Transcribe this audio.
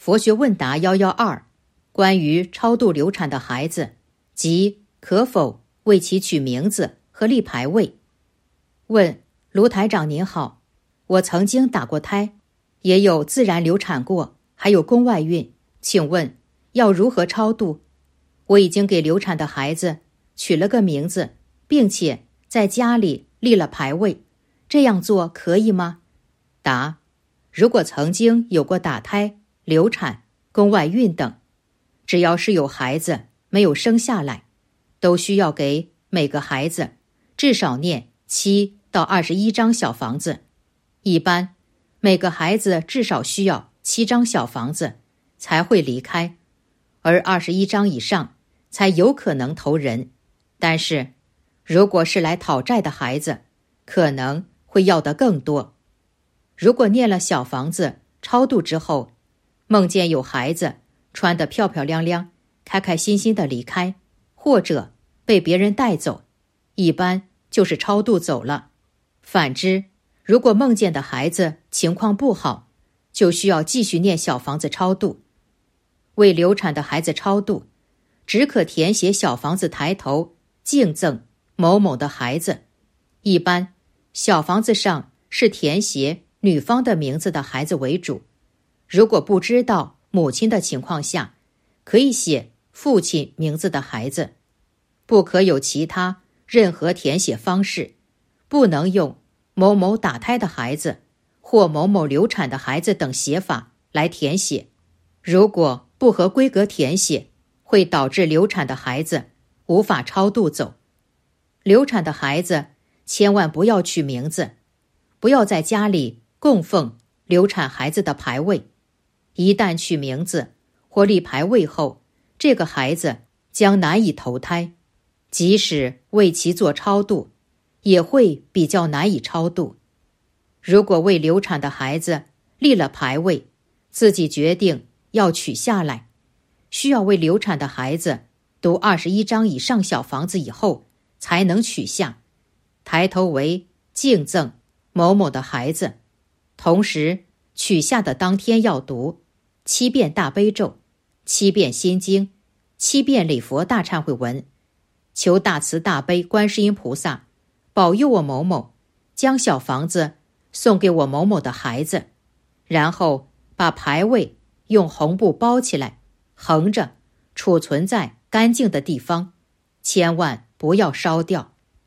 佛学问答112，关于超度流产的孩子及可否为其取名字和立牌位。问：卢台长您好，我曾经打过胎，也有自然流产过，还有宫外孕，请问要如何超度？我已经给流产的孩子取了个名字，并且在家里立了牌位，这样做可以吗？答：如果曾经有过打胎、流产、宫外孕等，只要是有孩子没有生下来，都需要给每个孩子至少念7到21张小房子。一般每个孩子至少需要7张小房子才会离开，而21张以上才有可能投人。但是如果是来讨债的孩子，可能会要得更多。如果念了小房子超度之后，梦见有孩子穿得漂漂亮亮、开开心心地离开，或者被别人带走，一般就是超度走了。反之，如果梦见的孩子情况不好，就需要继续念小房子超度。为流产的孩子超度，只可填写小房子抬头敬赠某某的孩子。一般小房子上是填写女方的名字的孩子为主，如果不知道母亲的情况下，可以写父亲名字的孩子。不可有其他任何填写方式，不能用某某打胎的孩子或某某流产的孩子等写法来填写。如果不合规格填写，会导致流产的孩子无法超度走。流产的孩子千万不要取名字，不要在家里供奉流产孩子的牌位。一旦取名字或立牌位后，这个孩子将难以投胎，即使为其做超度，也会比较难以超度。如果为流产的孩子立了牌位，自己决定要取下来，需要为流产的孩子读21张以上小房子以后才能取下，抬头为敬赠某某的孩子。同时取下的当天要读7遍大悲咒、7遍心经、7遍礼佛大忏悔文，求大慈大悲观世音菩萨保佑我某某将小房子送给我某某的孩子，然后把牌位用红布包起来，横着储存在干净的地方，千万不要烧掉。